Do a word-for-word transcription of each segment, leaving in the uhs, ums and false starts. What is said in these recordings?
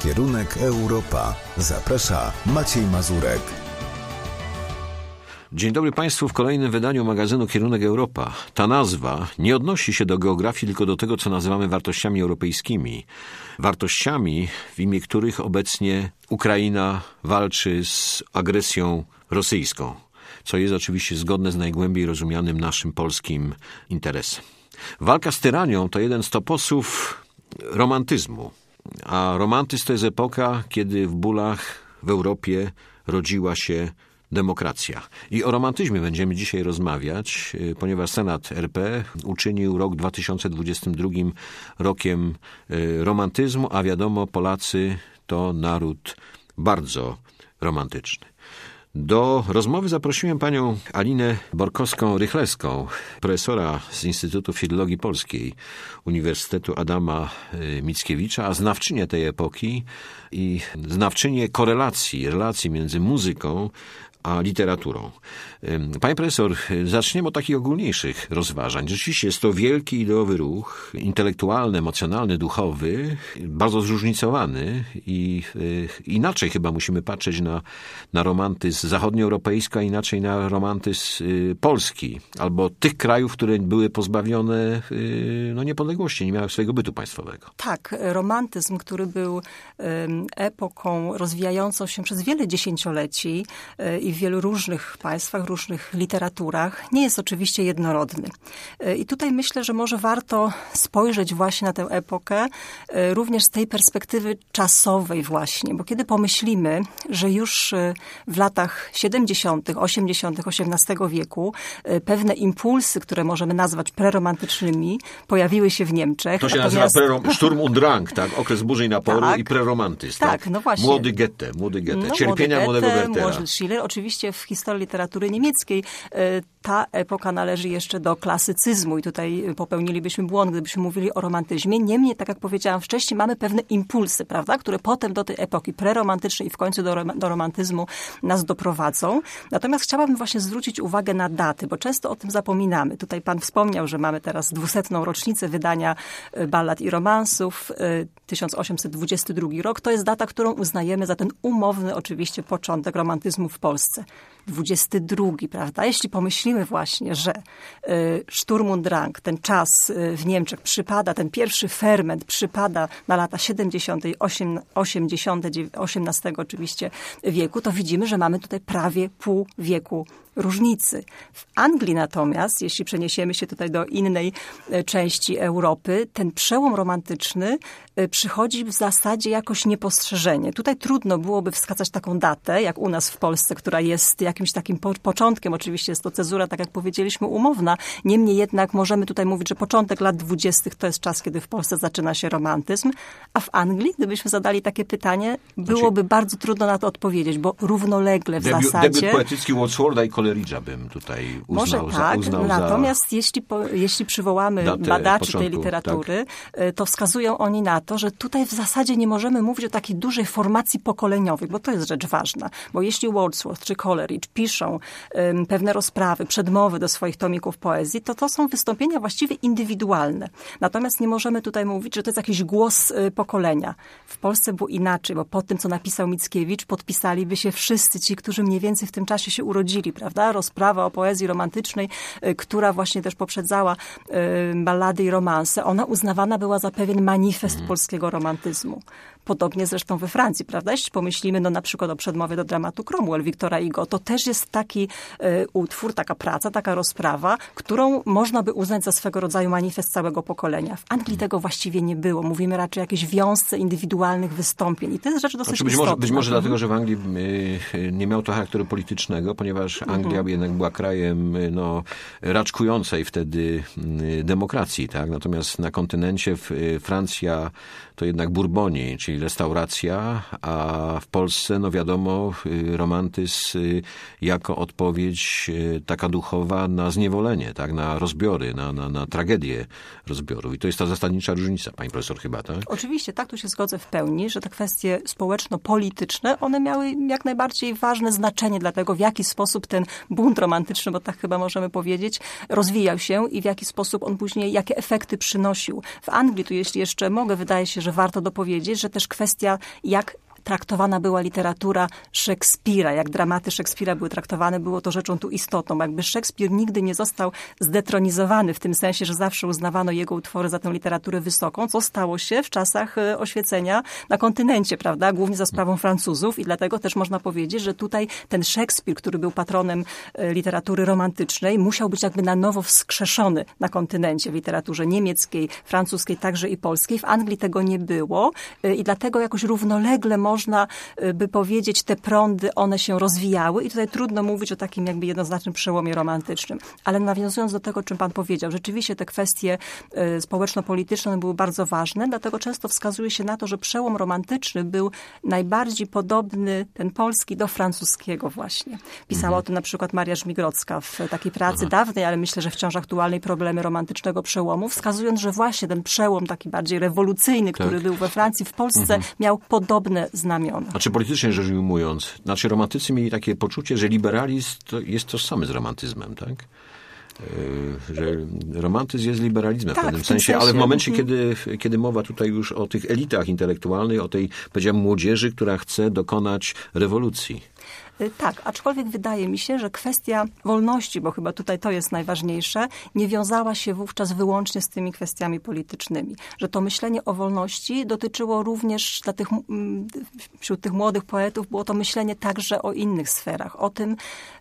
Kierunek Europa. Zaprasza Maciej Mazurek. Dzień dobry Państwu w kolejnym wydaniu magazynu Kierunek Europa. Ta nazwa nie odnosi się do geografii, tylko do tego, co nazywamy wartościami europejskimi. Wartościami, w imię których obecnie Ukraina walczy z agresją rosyjską, co jest oczywiście zgodne z najgłębiej rozumianym naszym polskim interesem. Walka z tyranią to jeden z toposów romantyzmu, a romantyzm to jest epoka, kiedy w bólach w Europie rodziła się demokracja. I o romantyzmie będziemy dzisiaj rozmawiać, ponieważ Senat R P uczynił rok dwa tysiące dwudziesty drugi rokiem romantyzmu, a wiadomo, Polacy to naród bardzo romantyczny. Do rozmowy zaprosiłem panią Alinę Borkowską-Rychlewską, profesora z Instytutu Filologii Polskiej Uniwersytetu Adama Mickiewicza, a znawczynię tej epoki i znawczynię korelacji, relacji między muzyką a literaturą. Panie profesor, zaczniemy od takich ogólniejszych rozważań. Rzeczywiście jest to wielki ideowy ruch, intelektualny, emocjonalny, duchowy, bardzo zróżnicowany i inaczej chyba musimy patrzeć na, na romantyzm zachodnioeuropejski, a inaczej na romantyzm polski, albo tych krajów, które były pozbawione no, niepodległości, nie miały swojego bytu państwowego. Tak, romantyzm, który był epoką rozwijającą się przez wiele dziesięcioleci i w wielu różnych państwach, różnych literaturach, nie jest oczywiście jednorodny. I tutaj myślę, że może warto spojrzeć właśnie na tę epokę również z tej perspektywy czasowej właśnie, bo kiedy pomyślimy, że już w latach siedemdziesiątych, osiemdziesiątych osiemnastego wieku pewne impulsy, które możemy nazwać preromantycznymi, pojawiły się w Niemczech. To się Natomiast... nazywa prerom- Sturm und Drang, tak? Okres burzy i naporu tak, i preromantyzm. Tak, tak, no właśnie. Młody Goethe, młody Goethe. No, Cierpienia młody młodego Goethe, Wertera. młody Schiller. Oczywiście w historii literatury niemieckiej ta epoka należy jeszcze do klasycyzmu i tutaj popełnilibyśmy błąd, gdybyśmy mówili o romantyzmie. Niemniej, tak jak powiedziałam wcześniej, mamy pewne impulsy, prawda, które potem do tej epoki preromantycznej i w końcu do, do romantyzmu nas doprowadzą. Natomiast chciałabym właśnie zwrócić uwagę na daty, bo często o tym zapominamy. Tutaj pan wspomniał, że mamy teraz dwusetną rocznicę wydania ballad i romansów, tysiąc osiemset dwudziesty drugi rok. To jest data, którą uznajemy za ten umowny oczywiście początek romantyzmu w Polsce. dwudziesty drugi, prawda? Jeśli pomyślimy właśnie, że y, Sturm und Drang, ten czas y, w Niemczech przypada, ten pierwszy ferment przypada na lata siedemdziesiąte i osiemdziesiąte osiemnastego oczywiście wieku, to widzimy, że mamy tutaj prawie pół wieku różnicy. W Anglii natomiast, jeśli przeniesiemy się tutaj do innej części Europy, ten przełom romantyczny przychodzi w zasadzie jakoś niepostrzeżenie. Tutaj trudno byłoby wskazać taką datę, jak u nas w Polsce, która jest jakimś takim po- początkiem. Oczywiście jest to cezura, tak jak powiedzieliśmy, umowna. Niemniej jednak możemy tutaj mówić, że początek lat dwudziestych to jest czas, kiedy w Polsce zaczyna się romantyzm. A w Anglii, gdybyśmy zadali takie pytanie, byłoby znaczy, bardzo trudno na to odpowiedzieć, bo równolegle w debiut, zasadzie... Debiut poetycki Wordswortha i Coleridge'a bym tutaj uznał Może za... tak, uznał natomiast za jeśli, po, jeśli przywołamy badaczy początku, tej literatury, tak? To wskazują oni na to, że tutaj w zasadzie nie możemy mówić o takiej dużej formacji pokoleniowej, bo to jest rzecz ważna. Bo jeśli Wordsworth czy Coleridge piszą um, pewne rozprawy, przedmowy do swoich tomików poezji, to to są wystąpienia właściwie indywidualne. Natomiast nie możemy tutaj mówić, że to jest jakiś głos y, pokolenia. W Polsce było inaczej, bo po tym, co napisał Mickiewicz, podpisaliby się wszyscy ci, którzy mniej więcej w tym czasie się urodzili, prawda? Rozprawa o poezji romantycznej, y, która właśnie też poprzedzała y, ballady i romanse, ona uznawana była za pewien manifest mm. polskiego romantyzmu. Podobnie zresztą we Francji, prawda? Jeśli pomyślimy no, na przykład o przedmowie do dramatu Cromwell Wiktora Hugo, to też jest taki y, utwór, taka praca, taka rozprawa, którą można by uznać za swego rodzaju manifest całego pokolenia. W Anglii tego właściwie nie było. Mówimy raczej o jakiejś wiązce indywidualnych wystąpień. I to jest rzecz dosyć znaczy, być istotna. Może, być może dlatego, że w Anglii y, nie miał to charakteru politycznego, ponieważ Anglia mhm. jednak była krajem no, raczkującej wtedy y, demokracji, tak? Natomiast na kontynencie w, y, Francja to jednak Bourboni, czyli restauracja, a w Polsce, no wiadomo, romantyzm jako odpowiedź taka duchowa na zniewolenie, tak? Na rozbiory, na, na, na tragedię rozbiorów. I to jest ta zasadnicza różnica, pani profesor, chyba, tak? Oczywiście, tak, tu się zgodzę w pełni, że te kwestie społeczno-polityczne, one miały jak najbardziej ważne znaczenie dla tego, w jaki sposób ten bunt romantyczny, bo tak chyba możemy powiedzieć, rozwijał się i w jaki sposób on później, jakie efekty przynosił. W Anglii, tu jeśli jeszcze mogę, wydaje się, że warto dopowiedzieć, że też kwestia, jak traktowana była literatura Szekspira, jak dramaty Szekspira były traktowane, było to rzeczą tu istotną. Jakby Szekspir nigdy nie został zdetronizowany w tym sensie, że zawsze uznawano jego utwory za tę literaturę wysoką, co stało się w czasach oświecenia na kontynencie, prawda, głównie za sprawą Francuzów i dlatego też można powiedzieć, że tutaj ten Szekspir, który był patronem literatury romantycznej, musiał być jakby na nowo wskrzeszony na kontynencie w literaturze niemieckiej, francuskiej, także i polskiej. W Anglii tego nie było i dlatego jakoś równolegle można by powiedzieć, te prądy, one się rozwijały i tutaj trudno mówić o takim jakby jednoznacznym przełomie romantycznym. Ale nawiązując do tego, o czym pan powiedział, rzeczywiście te kwestie społeczno-polityczne były bardzo ważne, dlatego często wskazuje się na to, że przełom romantyczny był najbardziej podobny, ten polski, do francuskiego właśnie. Pisała mhm. o tym na przykład Maria Żmigrodzka w takiej pracy Aha. dawnej, ale myślę, że wciąż aktualnej, Problemy romantycznego przełomu, wskazując, że właśnie ten przełom taki bardziej rewolucyjny, który tak. był we Francji, w Polsce mhm. miał podobne znamiona. Znaczy politycznie rzecz ujmując, znaczy romantycy mieli takie poczucie, że liberalizm to jest tożsamy z romantyzmem, tak? Że romantyzm jest liberalizmem tak, w pewnym w sensie, sensie, ale w momencie, mhm. kiedy, kiedy mowa tutaj już o tych elitach intelektualnych, o tej, powiedziałem, młodzieży, która chce dokonać rewolucji. Tak, aczkolwiek wydaje mi się, że kwestia wolności, bo chyba tutaj to jest najważniejsze, nie wiązała się wówczas wyłącznie z tymi kwestiami politycznymi. Że to myślenie o wolności dotyczyło również dla tych, wśród tych młodych poetów, było to myślenie także o innych sferach. O tym,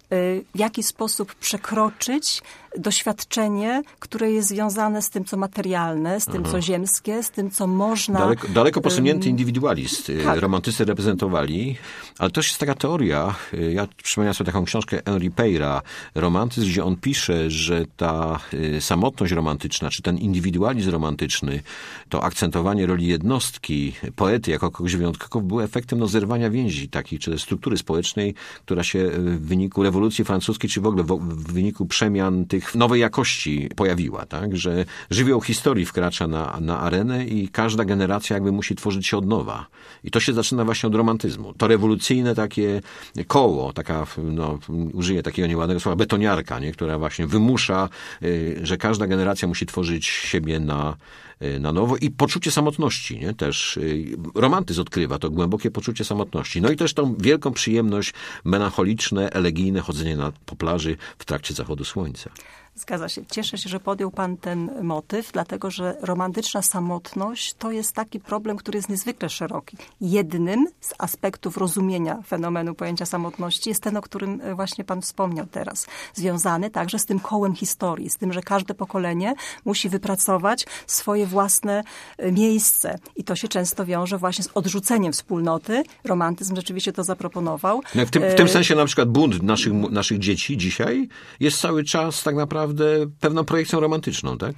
w jaki sposób przekroczyć doświadczenie, które jest związane z tym, co materialne, z tym, Aha. co ziemskie, z tym, co można... Daleko, daleko posunięty indywidualizm tak. romantycy reprezentowali, ale też jest taka teoria, ja przypomniałem sobie taką książkę Henri Peyra, Romantyzm, gdzie on pisze, że ta samotność romantyczna, czy ten indywidualizm romantyczny, to akcentowanie roli jednostki, poety jako kogoś wyjątkowego, było efektem no, zerwania więzi takiej, czy struktury społecznej, która się w wyniku rewolucji francuskiej, czy w ogóle w wyniku przemian tych nowej jakości pojawiła, tak? Że żywioł historii wkracza na, na arenę i każda generacja jakby musi tworzyć się od nowa. I to się zaczyna właśnie od romantyzmu. To rewolucyjne takie koło, taka, no, użyję takiego nieładnego słowa, betoniarka, nie? Która właśnie wymusza, y, że każda generacja musi tworzyć siebie na na nowo i poczucie samotności, nie? Też romantyzm odkrywa to głębokie poczucie samotności. No i też tą wielką przyjemność melancholiczne, elegijne chodzenie na, po plaży w trakcie zachodu słońca. Zgadza się. Cieszę się, że podjął pan ten motyw, dlatego że romantyczna samotność to jest taki problem, który jest niezwykle szeroki. Jednym z aspektów rozumienia fenomenu pojęcia samotności jest ten, o którym właśnie pan wspomniał teraz. Związany także z tym kołem historii, z tym, że każde pokolenie musi wypracować swoje własne miejsce. I to się często wiąże właśnie z odrzuceniem wspólnoty. Romantyzm rzeczywiście to zaproponował. No w, tym, w tym sensie na przykład bunt naszych, naszych dzieci dzisiaj jest cały czas tak naprawdę pewną projekcją romantyczną, tak?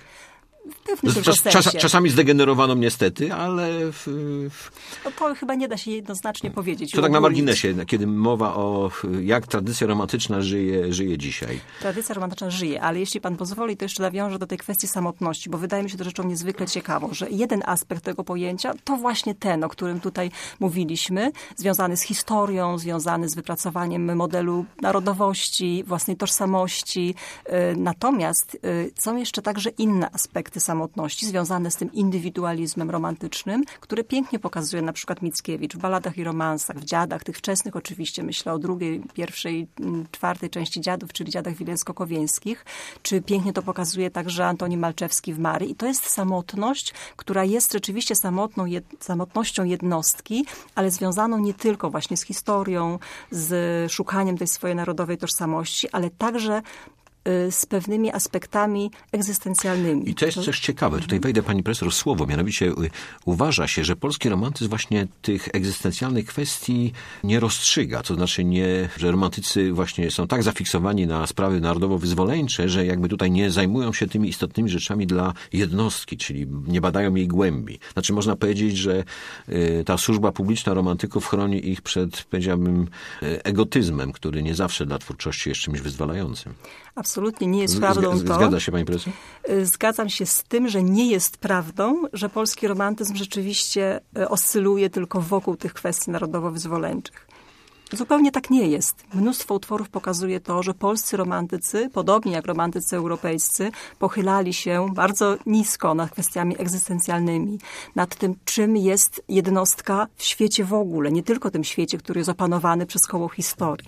W pewnym Czas, sensie. czas, czasami zdegenerowaną niestety, ale... W, w... No to chyba nie da się jednoznacznie powiedzieć. To tak na marginesie, kiedy mowa o jak tradycja romantyczna żyje, żyje dzisiaj. Tradycja romantyczna żyje, ale jeśli pan pozwoli, to jeszcze nawiążę do tej kwestii samotności, bo wydaje mi się to rzeczą niezwykle ciekawą, że jeden aspekt tego pojęcia to właśnie ten, o którym tutaj mówiliśmy, związany z historią, związany z wypracowaniem modelu narodowości, własnej tożsamości. Natomiast są jeszcze także inne aspekty samotności związane z tym indywidualizmem romantycznym, który pięknie pokazuje na przykład Mickiewicz w Baladach i romansach, w Dziadach, tych wczesnych oczywiście, myślę o drugiej, pierwszej, czwartej części Dziadów, czyli Dziadach Wileńsko-Kowieńskich, czy pięknie to pokazuje także Antoni Malczewski w Maryi. I to jest samotność, która jest rzeczywiście samotną, jed, samotnością jednostki, ale związaną nie tylko właśnie z historią, z szukaniem tej swojej narodowej tożsamości, ale także z pewnymi aspektami egzystencjalnymi. I to jest też ciekawe. Tutaj wejdę pani profesor w słowo. Mianowicie uważa się, że polski romantyzm właśnie tych egzystencjalnych kwestii nie rozstrzyga. To znaczy, nie, że romantycy właśnie są tak zafiksowani na sprawy narodowo-wyzwoleńcze, że jakby tutaj nie zajmują się tymi istotnymi rzeczami dla jednostki, czyli nie badają jej głębi. Znaczy można powiedzieć, że y, ta służba publiczna romantyków chroni ich przed, powiedziałbym, egotyzmem, który nie zawsze dla twórczości jest czymś wyzwalającym. Absolutnie nie jest prawdą to. Zgadza się pani profesor? Zgadzam się z tym, że nie jest prawdą, że polski romantyzm rzeczywiście oscyluje tylko wokół tych kwestii narodowo-wyzwoleńczych. Zupełnie tak nie jest. Mnóstwo utworów pokazuje to, że polscy romantycy, podobnie jak romantycy europejscy, pochylali się bardzo nisko nad kwestiami egzystencjalnymi, nad tym, czym jest jednostka w świecie w ogóle, nie tylko tym świecie, który jest opanowany przez koło historii.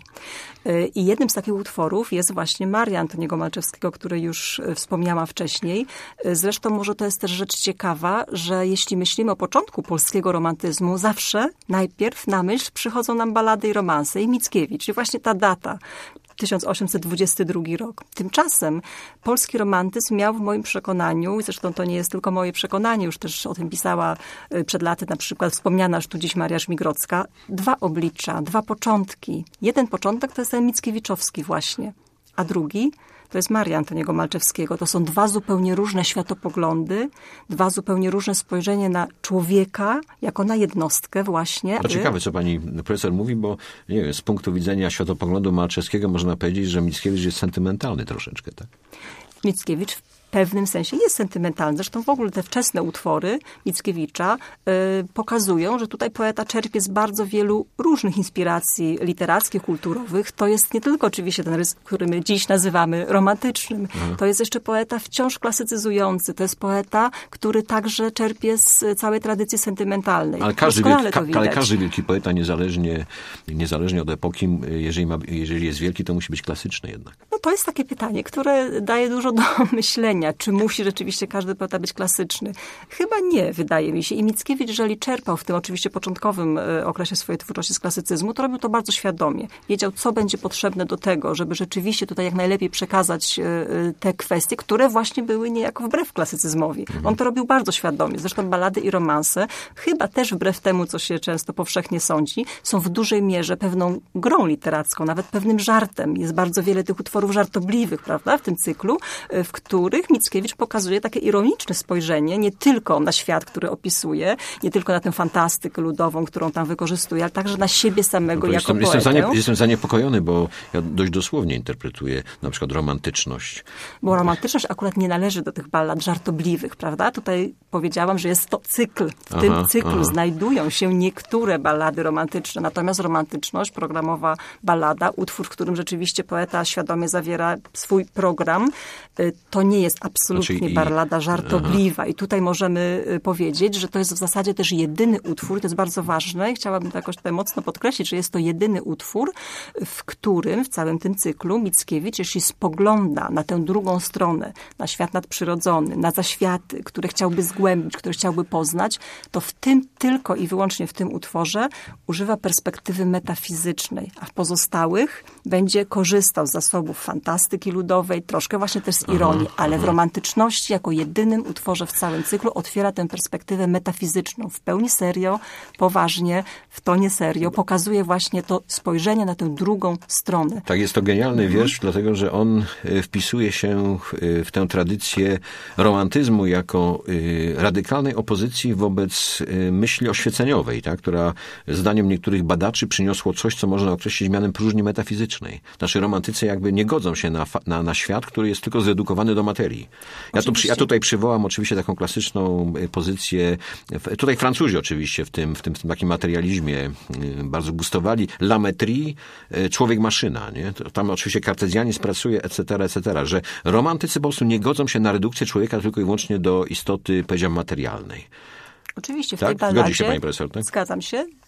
I jednym z takich utworów jest właśnie Maria Antoniego Malczewskiego, który już wspomniałam wcześniej. Zresztą może to jest też rzecz ciekawa, że jeśli myślimy o początku polskiego romantyzmu, zawsze najpierw na myśl przychodzą nam balady i romanse i Mickiewicz. I właśnie ta data, tysiąc osiemset dwudziesty drugi rok. Tymczasem polski romantyzm miał w moim przekonaniu, zresztą to nie jest tylko moje przekonanie, już też o tym pisała przed laty na przykład wspomniana już tu dziś Maria Żmigrodzka, dwa oblicza, dwa początki. Jeden początek to jest ten mickiewiczowski właśnie, a drugi to jest Maria Antoniego Malczewskiego. To są dwa zupełnie różne światopoglądy, dwa zupełnie różne spojrzenie na człowieka, jako na jednostkę właśnie. To ciekawe, co pani profesor mówi, bo nie wiem, z punktu widzenia światopoglądu Malczewskiego można powiedzieć, że Mickiewicz jest sentymentalny troszeczkę, tak? Mickiewicz w pewnym sensie jest sentymentalny. Zresztą w ogóle te wczesne utwory Mickiewicza y, pokazują, że tutaj poeta czerpie z bardzo wielu różnych inspiracji literackich, kulturowych. To jest nie tylko oczywiście ten rys, który my dziś nazywamy romantycznym. Mhm. To jest jeszcze poeta wciąż klasycyzujący. To jest poeta, który także czerpie z całej tradycji sentymentalnej. Ale każdy, wielki, ka, ale każdy wielki poeta, niezależnie, niezależnie od epoki, jeżeli, ma, jeżeli jest wielki, to musi być klasyczny jednak. No to jest takie pytanie, które daje dużo do myślenia. Czy musi rzeczywiście każdy poeta być klasyczny? Chyba nie, wydaje mi się. I Mickiewicz, jeżeli czerpał w tym oczywiście początkowym okresie swojej twórczości z klasycyzmu, to robił to bardzo świadomie. Wiedział, co będzie potrzebne do tego, żeby rzeczywiście tutaj jak najlepiej przekazać te kwestie, które właśnie były niejako wbrew klasycyzmowi. Mhm. On to robił bardzo świadomie. Zresztą balady i romanse, chyba też wbrew temu, co się często powszechnie sądzi, są w dużej mierze pewną grą literacką, nawet pewnym żartem. Jest bardzo wiele tych utworów żartobliwych, prawda, w tym cyklu, w których Mickiewicz pokazuje takie ironiczne spojrzenie nie tylko na świat, który opisuje, nie tylko na tę fantastykę ludową, którą tam wykorzystuje, ale także na siebie samego no jako jestem, poetę. Jestem, zanie, jestem zaniepokojony, bo ja dość dosłownie interpretuję na przykład romantyczność. Bo romantyczność akurat nie należy do tych ballad żartobliwych, prawda? Tutaj powiedziałam, że jest to cykl. W aha, tym cyklu aha. znajdują się niektóre ballady romantyczne, natomiast romantyczność, programowa ballada, utwór, w którym rzeczywiście poeta świadomie zawiera swój program, to nie jest absolutnie znaczy, ballada żartobliwa. Aha. I tutaj możemy powiedzieć, że to jest w zasadzie też jedyny utwór, to jest bardzo ważne i chciałabym to jakoś tutaj mocno podkreślić, że jest to jedyny utwór, w którym, w całym tym cyklu Mickiewicz, jeśli spogląda na tę drugą stronę, na świat nadprzyrodzony, na zaświaty, które chciałby zgłębić, które chciałby poznać, to w tym tylko i wyłącznie w tym utworze używa perspektywy metafizycznej, a w pozostałych będzie korzystał z zasobów fantastyki ludowej, troszkę właśnie też z ironii, aha, ale aha. w romantyczności jako jedynym utworze w całym cyklu otwiera tę perspektywę metafizyczną. W pełni serio, poważnie, w tonie serio pokazuje właśnie to spojrzenie na tę drugą stronę. Tak, jest to genialny wiersz, mhm. dlatego że on wpisuje się w tę tradycję romantyzmu jako radykalnej opozycji wobec myśli oświeceniowej, tak, która zdaniem niektórych badaczy przyniosło coś, co można określić mianem próżni metafizycznej. Znaczy romantycy jakby nie godzą się na, na, na świat, który jest tylko zredukowany do materii. Ja, tu, ja tutaj przywołam oczywiście taką klasyczną pozycję, tutaj Francuzi oczywiście w tym, w tym, w tym takim materializmie bardzo gustowali, la métrie, człowiek-maszyna, nie? Tam oczywiście kartezjanizm pracuje, et cetera, et cetera, że romantycy po prostu nie godzą się na redukcję człowieka tylko i wyłącznie do istoty, powiedziałem, materialnej. Oczywiście w tak? tej balladzie, Zgodzi się pani profesor, tak? Zgadzam się.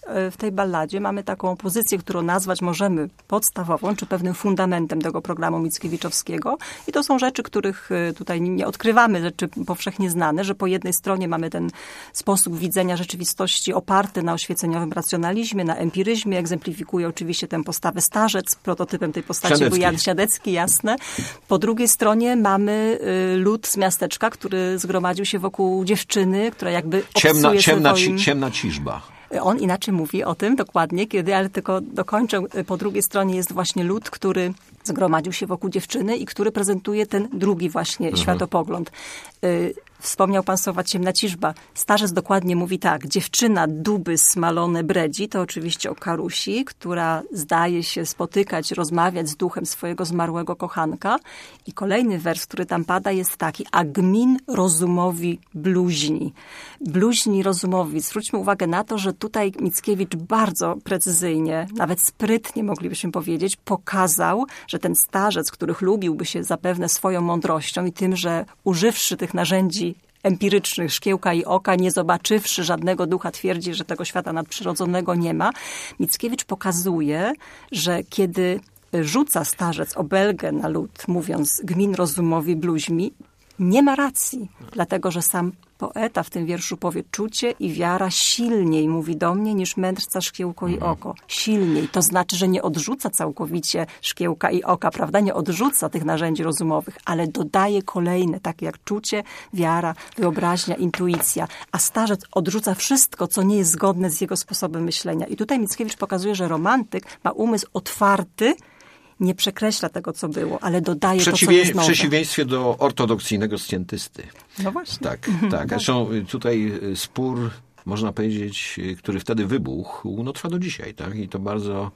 w tej balladzie mamy taką pozycję, którą nazwać możemy podstawową, czy pewnym fundamentem tego programu Mickiewiczowskiego. I to są rzeczy, których tutaj nie odkrywamy, rzeczy powszechnie znane, że po jednej stronie mamy ten sposób widzenia rzeczywistości oparty na oświeceniowym racjonalizmie, na empiryzmie. Egzemplifikuje oczywiście tę postawę starzec. Prototypem tej postaci Siadecki. był Jan Siadecki, jasne. Po drugiej stronie mamy lud z miasteczka, który zgromadził się wokół dziewczyny, która jakby Ciemna, obcuje ciemna, swoim... ci, ciemna ciżba. On inaczej mówi o tym dokładnie, kiedy, ale tylko dokończę. Po drugiej stronie jest właśnie lud, który zgromadził się wokół dziewczyny i który prezentuje ten drugi właśnie mhm. światopogląd. Y, Wspomniał pan słowa ciemna ciżba. Starzec dokładnie mówi tak. Dziewczyna duby smalone bredzi, to oczywiście o Karusi, która zdaje się spotykać, rozmawiać z duchem swojego zmarłego kochanka. I kolejny wers, który tam pada, jest taki. A gmin rozumowi bluźni. Bluźni rozumowi. Zwróćmy uwagę na to, że tutaj Mickiewicz bardzo precyzyjnie, nawet sprytnie moglibyśmy powiedzieć, pokazał, że ten starzec, który chlubiłby się zapewne swoją mądrością i tym, że używszy tych narzędzi empirycznych, szkiełka i oka, nie zobaczywszy żadnego ducha, twierdzi, że tego świata nadprzyrodzonego nie ma. Mickiewicz pokazuje, że kiedy rzuca starzec obelgę na lud, mówiąc gmin rozumowi bluźmi, nie ma racji, dlatego że sam poeta w tym wierszu powie: czucie i wiara silniej mówi do mnie niż mędrca szkiełko i oko. Silniej. To znaczy, że nie odrzuca całkowicie szkiełka i oka, prawda? Nie odrzuca tych narzędzi rozumowych, ale dodaje kolejne, takie jak czucie, wiara, wyobraźnia, intuicja. A starzec odrzuca wszystko, co nie jest zgodne z jego sposobem myślenia. I tutaj Mickiewicz pokazuje, że romantyk ma umysł otwarty, nie przekreśla tego, co było, ale dodaje Przeciwie, to, co jest nowe. W przeciwieństwie do ortodoksyjnego scientysty. No właśnie. Tak, tak. Zresztą tutaj spór, można powiedzieć, który wtedy wybuchł, no trwa do dzisiaj, tak? I to bardzo,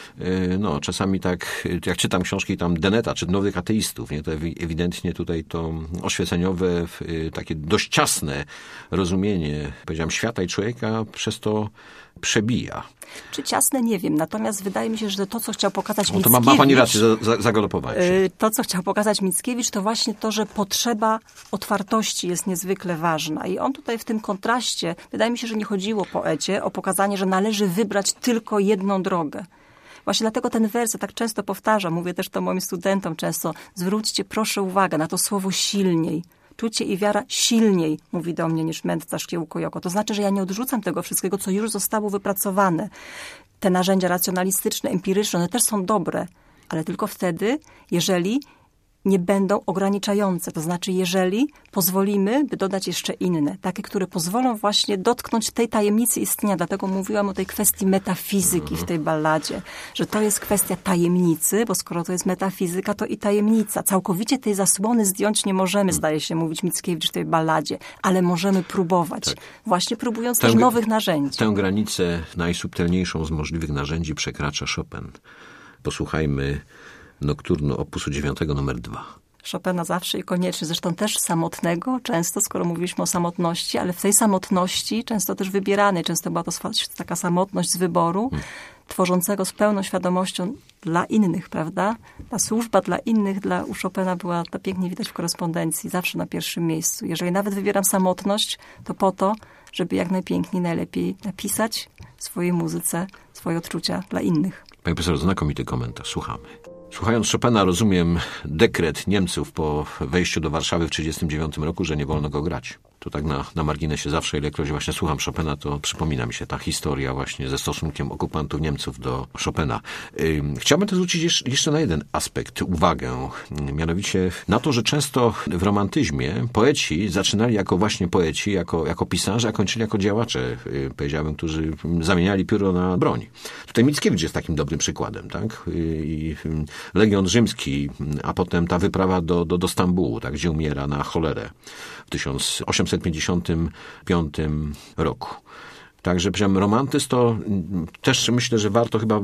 no czasami tak, jak czytam książki tam Deneta, czy Nowych Ateistów, nie? To ewidentnie tutaj to oświeceniowe, takie dość ciasne rozumienie, powiedziałem, świata i człowieka przez to przebija. Czy ciasne, nie wiem. Natomiast wydaje mi się, że to, co chciał pokazać No to Mickiewicz... ma, ma pani rację, zagalopowałem się. To, co chciał pokazać Mickiewicz, to właśnie to, że potrzeba otwartości jest niezwykle ważna. I on tutaj w tym kontraście, wydaje mi się, że nie chodziło poecie o pokazanie, że należy wybrać tylko jedną drogę. Właśnie dlatego ten wers ja tak często powtarzam, mówię też to moim studentom często, zwróćcie proszę uwagę na to słowo silniej. Czucie i wiara silniej mówi do mnie niż mędrca szkiełko i oko. To znaczy, że ja nie odrzucam tego wszystkiego, co już zostało wypracowane. Te narzędzia racjonalistyczne, empiryczne, one też są dobre, ale tylko wtedy, jeżeli nie będą ograniczające. To znaczy, jeżeli pozwolimy, by dodać jeszcze inne, takie, które pozwolą właśnie dotknąć tej tajemnicy istnienia. Dlatego mówiłam o tej kwestii metafizyki w tej balladzie, że to jest kwestia tajemnicy, bo skoro to jest metafizyka, to i tajemnica. Całkowicie tej zasłony zdjąć nie możemy, zdaje się mówić Mickiewicz w tej balladzie, ale możemy próbować. Tak. Właśnie próbując tę, też nowych narzędzi. Tę granicę najsubtelniejszą z możliwych narzędzi przekracza Chopin. Posłuchajmy Nokturnu opusu dziewiątego numer dwa. Chopina zawsze i koniecznie, zresztą też samotnego, często, skoro mówiliśmy o samotności, ale w tej samotności, często też wybieranej, często była to taka samotność z wyboru, hmm. tworzącego z pełną świadomością dla innych, prawda? Ta służba dla innych, dla u Chopina była, to pięknie widać w korespondencji, zawsze na pierwszym miejscu. Jeżeli nawet wybieram samotność, to po to, żeby jak najpiękniej, najlepiej napisać w swojej muzyce swoje odczucia dla innych. Panie profesor, znakomity komentarz, słuchamy. Słuchając Chopina, rozumiem dekret Niemców po wejściu do Warszawy w tysiąc dziewięćset trzydziestym dziewiątym roku, że nie wolno go grać. To tak na, na marginesie zawsze, ilekroć właśnie słucham Chopina, to przypomina mi się ta historia właśnie ze stosunkiem okupantów Niemców do Chopina. Yy, chciałbym też zwrócić jeszcze na jeden aspekt uwagę, mianowicie na to, że często w romantyzmie poeci zaczynali jako właśnie poeci, jako, jako pisarze, a kończyli jako działacze, yy, powiedziałbym, którzy zamieniali pióro na broń. Tutaj Mickiewicz jest takim dobrym przykładem, tak? Yy, Legion Rzymski, a potem ta wyprawa do, do, do Stambułu, tak, gdzie umiera na cholerę w tysiąc osiemset pięćdziesiątym piątym roku. Także romantyzm to też myślę, że warto chyba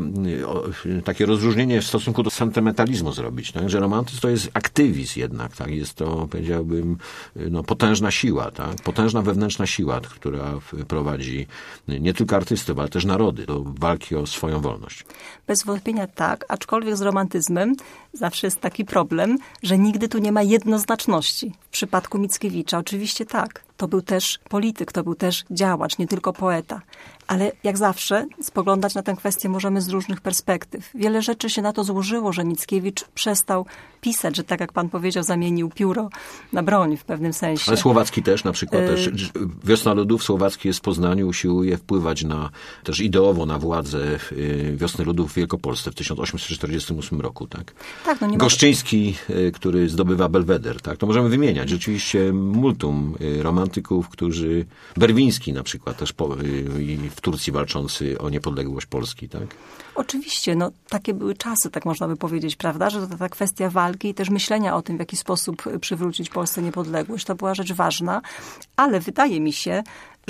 takie rozróżnienie w stosunku do sentymentalizmu zrobić. Tak? Że romantyzm to jest aktywizm jednak. Tak? Jest to, powiedziałbym, no, potężna siła. Tak? Potężna wewnętrzna siła, która prowadzi nie tylko artystów, ale też narody do walki o swoją wolność. Bez wątpienia tak, aczkolwiek z romantyzmem zawsze jest taki problem, że nigdy tu nie ma jednoznaczności. W przypadku Mickiewicza oczywiście tak. to był też polityk, to był też działacz, nie tylko poeta. Ale jak zawsze spoglądać na tę kwestię możemy z różnych perspektyw. Wiele rzeczy się na to złożyło, że Mickiewicz przestał pisać, że tak jak pan powiedział, zamienił pióro na broń w pewnym sensie. Ale Słowacki też na przykład. Y- też Wiosna Ludów, Słowacki jest w Poznaniu, usiłuje wpływać na, też ideowo na władzę Wiosny Ludów w Wielkopolsce w tysiąc osiemset czterdziestym ósmym roku. Tak? Tak, no nie Goszczyński, który zdobywa Belweder. Tak? To możemy wymieniać. Rzeczywiście multum romantyków, którzy... Berwiński na przykład też po, w Turcji walczący o niepodległość Polski. Tak? Oczywiście, no takie były czasy, tak można by powiedzieć, prawda, że to ta kwestia walki i też myślenia o tym, w jaki sposób przywrócić Polsce niepodległość, to była rzecz ważna, ale wydaje mi się,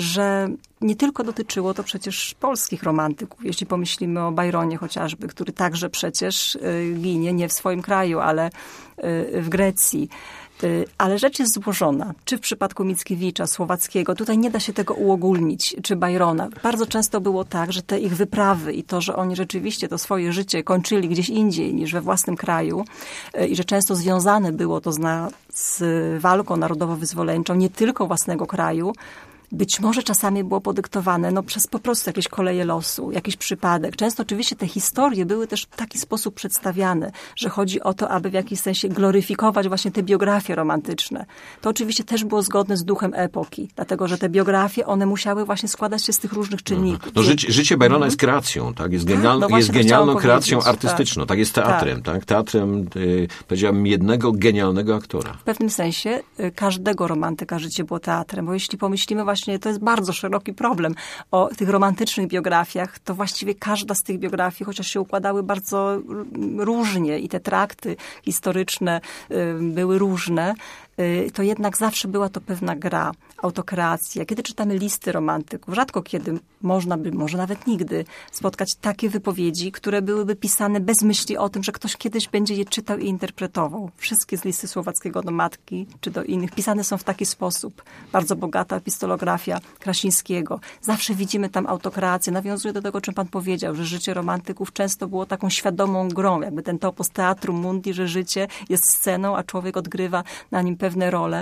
że nie tylko dotyczyło to przecież polskich romantyków. Jeśli pomyślimy o Byronie chociażby, który także przecież ginie nie w swoim kraju, ale w Grecji. Ale rzecz jest złożona. Czy w przypadku Mickiewicza, Słowackiego, tutaj nie da się tego uogólnić, czy Byrona. Bardzo często było tak, że te ich wyprawy i to, że oni rzeczywiście to swoje życie kończyli gdzieś indziej niż we własnym kraju i że często związane było to z, na, z walką narodowo-wyzwoleńczą nie tylko własnego kraju, być może czasami było podyktowane no, przez po prostu jakieś koleje losu, jakiś przypadek. Często oczywiście te historie były też w taki sposób przedstawiane, że chodzi o to, aby w jakiś sensie gloryfikować właśnie te biografie romantyczne. To oczywiście też było zgodne z duchem epoki, dlatego że te biografie, one musiały właśnie składać się z tych różnych czynników. No, życie, życie Byrona jest kreacją, tak? Jest, genial, tak, no jest genialną kreacją powiedzieć. artystyczną, tak? tak? Jest teatrem, tak? tak? Teatrem, y, powiedziałbym, jednego genialnego aktora. W pewnym sensie y, każdego romantyka życie było teatrem, bo jeśli pomyślimy właśnie, to jest bardzo szeroki problem o tych romantycznych biografiach, to właściwie każda z tych biografii, chociaż się układały bardzo różnie i te trakty historyczne y, były różne, to jednak zawsze była to pewna gra, autokreacja. Kiedy czytamy listy romantyków, rzadko kiedy można by, może nawet nigdy, spotkać takie wypowiedzi, które byłyby pisane bez myśli o tym, że ktoś kiedyś będzie je czytał i interpretował. Wszystkie z listy Słowackiego do matki, czy do innych, pisane są w taki sposób. Bardzo bogata epistolografia Krasińskiego. Zawsze widzimy tam autokreację. Nawiązuje do tego, o czym pan powiedział, że życie romantyków często było taką świadomą grą, jakby ten topos teatrum mundi, że życie jest sceną, a człowiek odgrywa na nim pewne role,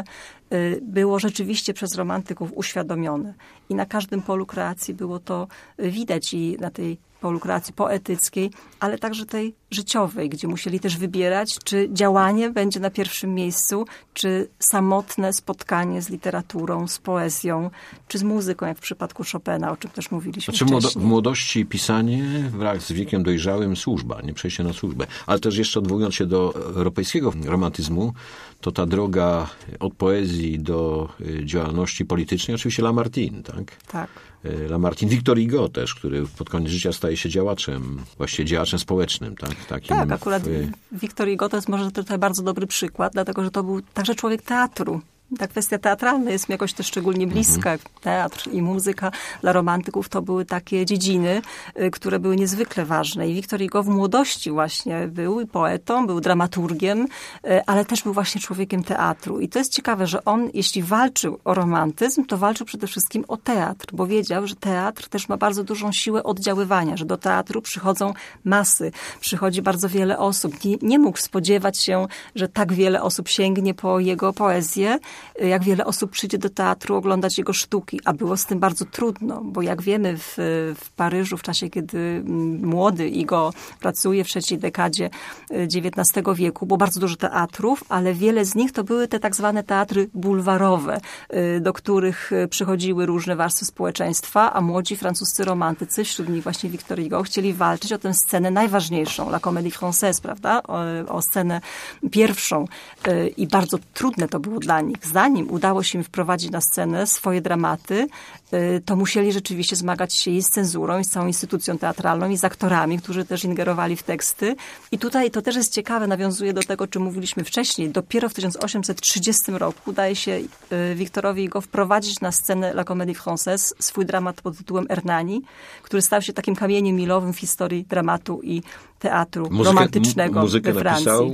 było rzeczywiście przez romantyków uświadomione. I na każdym polu kreacji było to widać i na tej polu kreacji poetyckiej, ale także tej życiowej, gdzie musieli też wybierać, czy działanie będzie na pierwszym miejscu, czy samotne spotkanie z literaturą, z poezją, czy z muzyką, jak w przypadku Chopina, o czym też mówiliśmy znaczy, wcześniej. W młodości pisanie, wraz z wiekiem dojrzałym służba, nie przejście na służbę. Ale też jeszcze odwołując się do europejskiego romantyzmu, to ta droga od poezji do działalności politycznej, oczywiście Lamartine, tak? Tak. Lamartine, Victor Hugo też, który pod koniec życia staje się działaczem, właściwie działaczem społecznym. Tak, Takim tak akurat w... Victor Hugo to jest może tutaj bardzo dobry przykład, dlatego że to był także człowiek teatru. Ta kwestia teatralna jest mi jakoś też szczególnie bliska. Mhm. Teatr i muzyka dla romantyków to były takie dziedziny, które były niezwykle ważne. I Victor Hugo w młodości właśnie był poetą, był dramaturgiem, ale też był właśnie człowiekiem teatru. I to jest ciekawe, że on, jeśli walczył o romantyzm, to walczył przede wszystkim o teatr, bo wiedział, że teatr też ma bardzo dużą siłę oddziaływania, że do teatru przychodzą masy, przychodzi bardzo wiele osób. Nie, nie mógł spodziewać się, że tak wiele osób sięgnie po jego poezję, jak wiele osób przyjdzie do teatru oglądać jego sztuki, a było z tym bardzo trudno, bo jak wiemy w, w Paryżu w czasie, kiedy młody Hugo pracuje w trzeciej dekadzie dziewiętnastego wieku, było bardzo dużo teatrów, ale wiele z nich to były te tak zwane teatry bulwarowe, do których przychodziły różne warstwy społeczeństwa, a młodzi francuscy romantycy, wśród nich właśnie Victor Hugo, chcieli walczyć o tę scenę najważniejszą, la comédie française, prawda? O, o scenę pierwszą. I bardzo trudne to było dla nich. Zanim udało się im wprowadzić na scenę swoje dramaty, to musieli rzeczywiście zmagać się i z cenzurą, i z całą instytucją teatralną, i z aktorami, którzy też ingerowali w teksty. I tutaj to też jest ciekawe, nawiązuje do tego, o czym mówiliśmy wcześniej. Dopiero w tysiąc osiemset trzydziestym roku udaje się Victorowi Hugo wprowadzić na scenę La Comédie Française swój dramat pod tytułem Hernani, który stał się takim kamieniem milowym w historii dramatu i teatru muzykę, romantycznego muzykę we Francji. Napisał...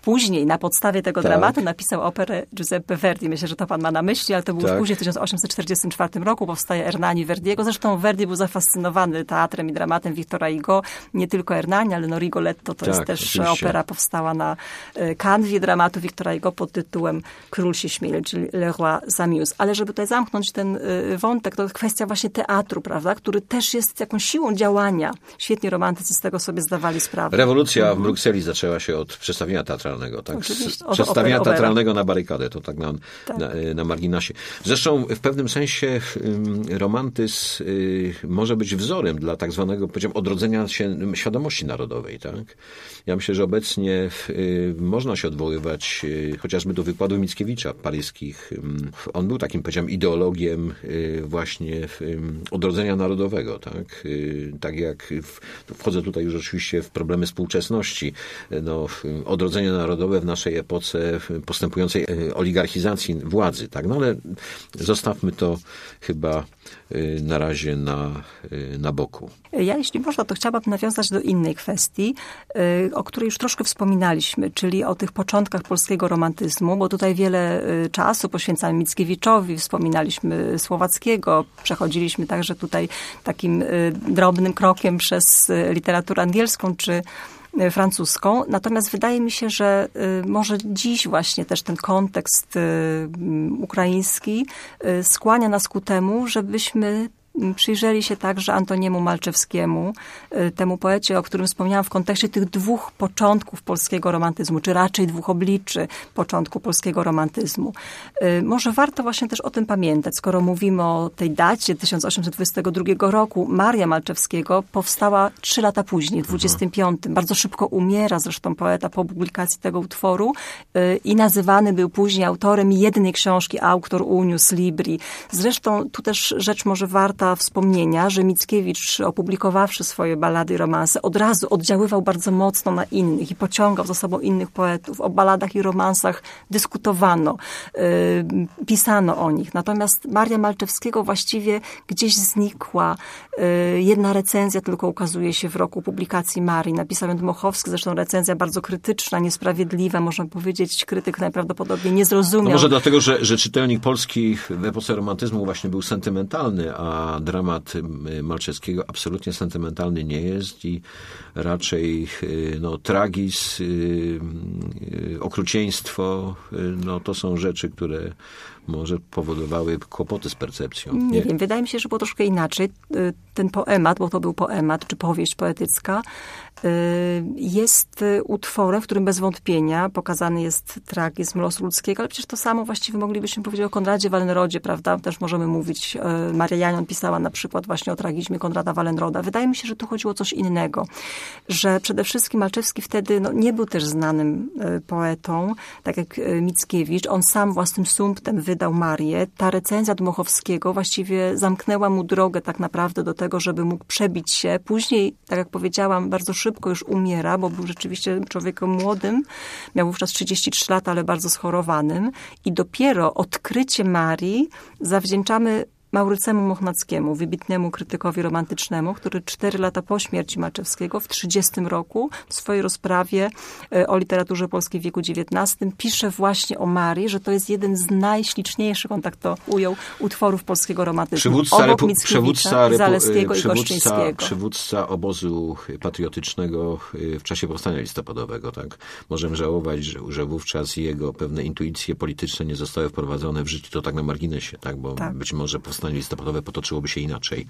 później na podstawie tego tak. dramatu napisał operę Giuseppe Verdi. Myślę, że to pan ma na myśli, ale to było tak. już później, w tysiąc osiemset czterdziestym czwartym roku powstaje Hernani Verdiego. Zresztą Verdi był zafascynowany teatrem i dramatem Victora Hugo. Nie tylko Hernani, ale no Rigoletto to tak, jest też oczywiście. Opera powstała na kanwie dramatu Victora Hugo pod tytułem Król się śmieje, czyli Le Roi s'amuse. Ale żeby tutaj zamknąć ten wątek, to kwestia właśnie teatru, prawda, który też jest jakąś siłą działania. Świetnie romantycy z tego sobie zdawali sprawę. Rewolucja mhm. w Brukseli zaczęła się od przedstawienia teatralnego, tak? Oczywiście, od przedstawienia opera. teatralnego na barykadę, to tak na, tak na, na marginesie. Zresztą w pewnym sensie romantyzm może być wzorem dla tak zwanego, powiedziałem, odrodzenia się świadomości narodowej, tak? Ja myślę, że obecnie można się odwoływać chociażby do wykładów Mickiewicza paryskich. On był takim, powiedziałem, ideologiem właśnie odrodzenia narodowego, tak? Tak jak w, wchodzę tutaj już oczywiście w problemy współczesności. No, odrodzenie narodowe w naszej epoce postępującej oligarchizacji władzy, tak? No ale zostawmy to chyba na razie na, na boku. Ja, jeśli można, to chciałabym nawiązać do innej kwestii, o której już troszkę wspominaliśmy, czyli o tych początkach polskiego romantyzmu, bo tutaj wiele czasu poświęcamy Mickiewiczowi, wspominaliśmy Słowackiego, przechodziliśmy także tutaj takim drobnym krokiem przez literaturę angielską, czy francuską. Natomiast wydaje mi się, że może dziś właśnie też ten kontekst ukraiński skłania nas ku temu, żebyśmy przyjrzeli się także Antoniemu Malczewskiemu, temu poecie, o którym wspomniałam w kontekście tych dwóch początków polskiego romantyzmu, czy raczej dwóch obliczy początku polskiego romantyzmu. Może warto właśnie też o tym pamiętać, skoro mówimy o tej dacie tysiąc osiemset dwudziestego drugiego roku. Maria Malczewskiego powstała trzy lata później, w dwudziestym piątym. Bardzo szybko umiera zresztą poeta po publikacji tego utworu i nazywany był później autorem jednej książki Auctor Unius Libri. Zresztą tu też rzecz może warta wspomnienia, że Mickiewicz, opublikowawszy swoje ballady i romanse, od razu oddziaływał bardzo mocno na innych i pociągał za sobą innych poetów. O balladach i romansach dyskutowano, yy, pisano o nich. Natomiast Maria Malczewskiego właściwie gdzieś znikła. Yy, jedna recenzja tylko ukazuje się w roku publikacji Marii. Napisał ją Dmochowski, zresztą recenzja bardzo krytyczna, niesprawiedliwa, można powiedzieć. Krytyk najprawdopodobniej nie zrozumiał. No może dlatego, że, że czytelnik polski w epoce romantyzmu właśnie był sentymentalny, a dramat Malczewskiego absolutnie sentymentalny nie jest i raczej no, tragizm, okrucieństwo, no, to są rzeczy, które może powodowały kłopoty z percepcją. Nie, nie wiem, wydaje mi się, że było troszkę inaczej. Ten poemat, bo to był poemat, czy powieść poetycka, jest utworem, w którym bez wątpienia pokazany jest tragizm losu ludzkiego, ale przecież to samo właściwie moglibyśmy powiedzieć o Konradzie Wallenrodzie, prawda? Też możemy mówić, Maria Janion pisała na przykład właśnie o tragizmie Konrada Wallenroda. Wydaje mi się, że tu chodziło o coś innego, że przede wszystkim Malczewski wtedy no, nie był też znanym poetą, tak jak Mickiewicz. On sam własnym sumptem wydał Marię. Ta recenzja Dmochowskiego właściwie zamknęła mu drogę tak naprawdę do tego, żeby mógł przebić się. Później, tak jak powiedziałam, bardzo szybko już umiera, bo był rzeczywiście człowiekiem młodym. Miał wówczas trzydzieści trzy lata, ale bardzo schorowanym. I dopiero odkrycie Marii zawdzięczamy Maurycemu Mochnackiemu, wybitnemu krytykowi romantycznemu, który cztery lata po śmierci Malczewskiego w trzydziestym roku w swojej rozprawie o literaturze polskiej w wieku dziewiętnastym pisze właśnie o Marii, że to jest jeden z najśliczniejszych, on tak to ujął, utworów polskiego romantyzmu. Przywódca, obok repu, przywódca, repu, Zaleskiego przywódca, i Goszczyńskiego. Przywódca obozu patriotycznego w czasie powstania listopadowego. Tak? Możemy żałować, że, że wówczas jego pewne intuicje polityczne nie zostały wprowadzone w życie. To tak na marginesie, tak? Bo tak. być może powstanie listopadowe potoczyłoby się inaczej.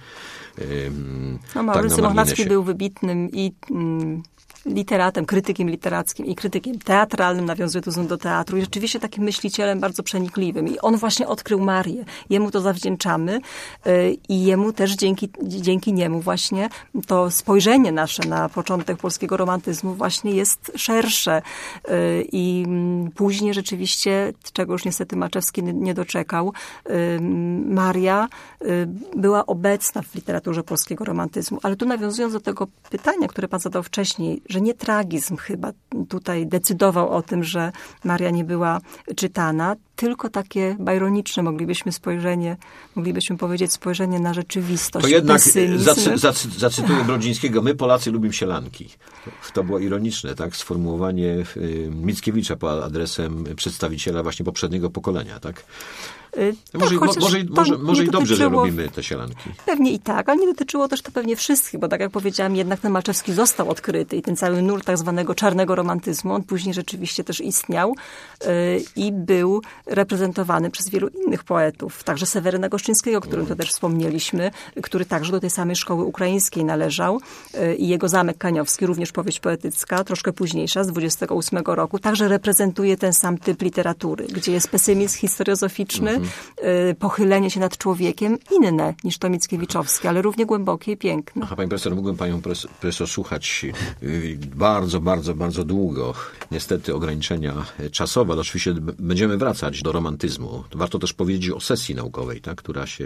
No, Maurycy tak Mochnacki był wybitnym i mm, literatem, krytykiem literackim i krytykiem teatralnym, nawiązuje tu do teatru i rzeczywiście takim myślicielem bardzo przenikliwym. I on właśnie odkrył Marię. Jemu to zawdzięczamy yy, i jemu też dzięki, dzięki niemu właśnie to spojrzenie nasze na początek polskiego romantyzmu właśnie jest szersze. Yy, I yy, później rzeczywiście, czego już niestety Malczewski nie doczekał, yy, Maria która była obecna w literaturze polskiego romantyzmu. Ale tu nawiązując do tego pytania, które pan zadał wcześniej, że nie tragizm chyba tutaj decydował o tym, że Maria nie była czytana, tylko takie bajroniczne, moglibyśmy spojrzenie, moglibyśmy powiedzieć spojrzenie na rzeczywistość. To jednak pesymizm. zacy, zacy, zacytuję Brodzińskiego, my Polacy lubimy sielanki. To było ironiczne, tak? Sformułowanie Mickiewicza pod adresem przedstawiciela właśnie poprzedniego pokolenia, tak? Yy, może, tak, może, może, może i dobrze, że lubimy te sielanki. Pewnie i tak, ale nie dotyczyło też to pewnie wszystkich, bo tak jak powiedziałam, jednak ten Malczewski został odkryty i ten cały nurt tak zwanego czarnego romantyzmu, on później rzeczywiście też istniał yy, i był reprezentowany przez wielu innych poetów, także Seweryna Goszczyńskiego, o którym to też wspomnieliśmy, który także do tej samej szkoły ukraińskiej należał yy, i jego Zamek Kaniowski, również powieść poetycka, troszkę późniejsza, z dwudziestego ósmego roku, także reprezentuje ten sam typ literatury, gdzie jest pesymizm historiozoficzny, pochylenie się nad człowiekiem inne niż to mickiewiczowskie, ale równie głębokie i piękne. Aha, pani profesor, mógłbym panią profesor słuchać bardzo, bardzo, bardzo długo. Niestety ograniczenia czasowe, ale oczywiście będziemy wracać do romantyzmu. Warto też powiedzieć o sesji naukowej, tak, która się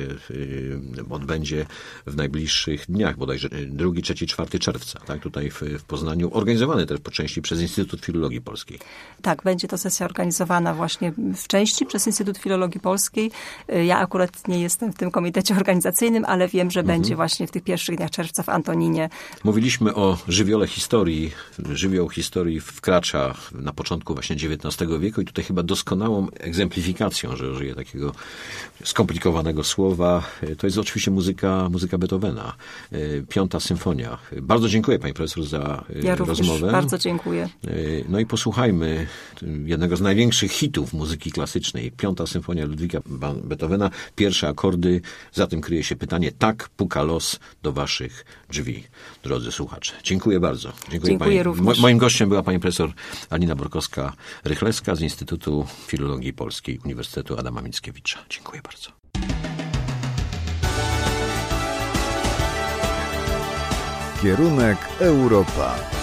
odbędzie w najbliższych dniach, bodajże drugiego, trzeciego, czwartego czerwca, tak, tutaj w, w Poznaniu, organizowane też po części przez Instytut Filologii Polskiej. Tak, będzie to sesja organizowana właśnie w części przez Instytut Filologii Polskiej. Ja akurat nie jestem w tym komitecie organizacyjnym, ale wiem, że mhm. będzie właśnie w tych pierwszych dniach czerwca w Antoninie. Mówiliśmy o żywiole historii. Żywioł historii wkracza na początku właśnie dziewiętnastego wieku i tutaj chyba doskonałą egzemplifikacją, że użyję takiego skomplikowanego słowa, to jest oczywiście muzyka, muzyka Beethovena. Piąta symfonia. Bardzo dziękuję pani profesor za ja rozmowę. Również bardzo dziękuję. No i posłuchajmy jednego z największych hitów muzyki klasycznej. Piąta symfonia Ludwika Beethovena. Pierwsze akordy. Za tym kryje się pytanie. Tak puka los do waszych drzwi, drodzy słuchacze. Dziękuję bardzo. Dziękuję, Dziękuję pani. również. Moim gościem była pani profesor Alina Borkowska-Rychlewska z Instytutu Filologii Polskiej Uniwersytetu Adama Mickiewicza. Dziękuję bardzo. Kierunek Europa.